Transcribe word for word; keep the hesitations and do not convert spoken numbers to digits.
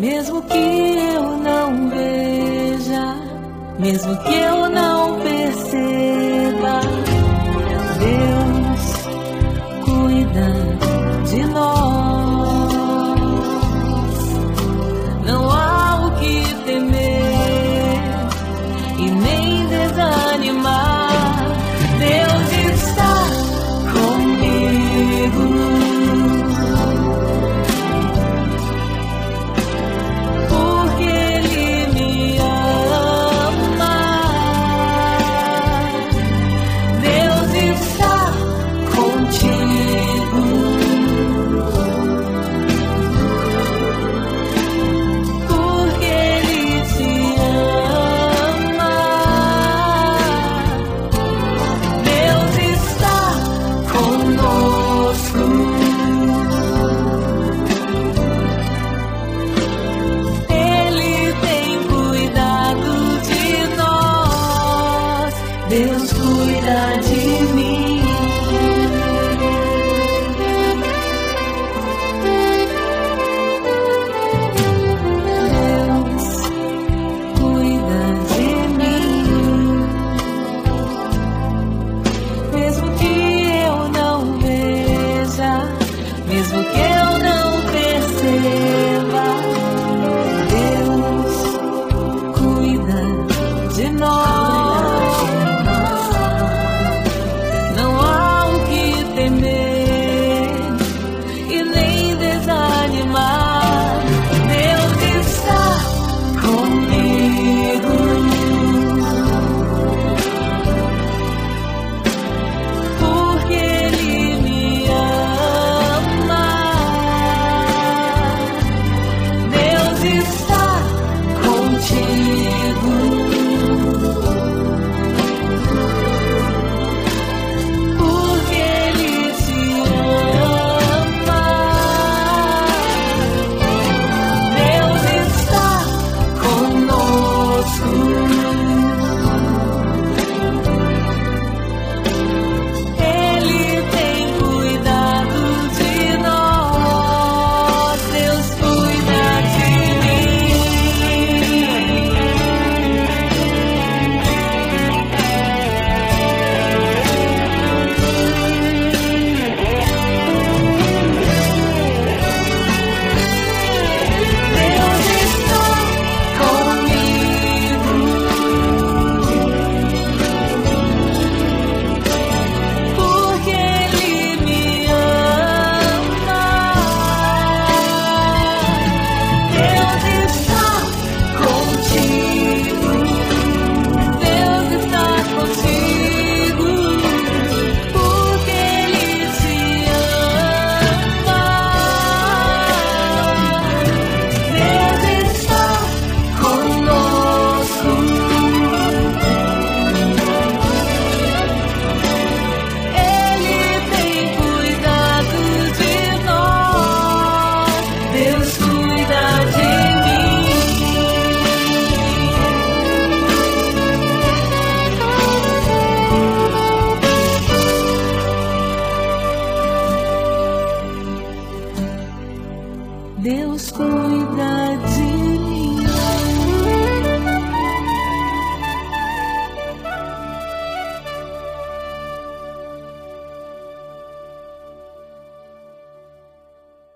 Mesmo que eu não veja, mesmo que eu não perceba, Deus cuida de nós. Não há o que temer e nem desanimar. Deus está comigo. Porque Ele me ama. Deus está contigo. Porque Ele te ama. Deus está conosco. Ele tem cuidado de nós. Deus cuida de mim. Deus cuida de mim. Mesmo que eu não veja, mesmo que eu não perceba, Deus cuida de nós. Não há o que temer e nem desanimar. Deus está comigo. Porque Ele me ama. Deus está contigo. Porque Ele te ama. Deus está conosco. Ele tem cuidado de nós. Deus cuida de mim. Deus está comigo. Porque Ele me ama. Deus está contigo. Deus está contigo. Porque Ele te ama. Deus está conosco. Ele tem cuidado de nós. Deus cuida de mim. Deus cuida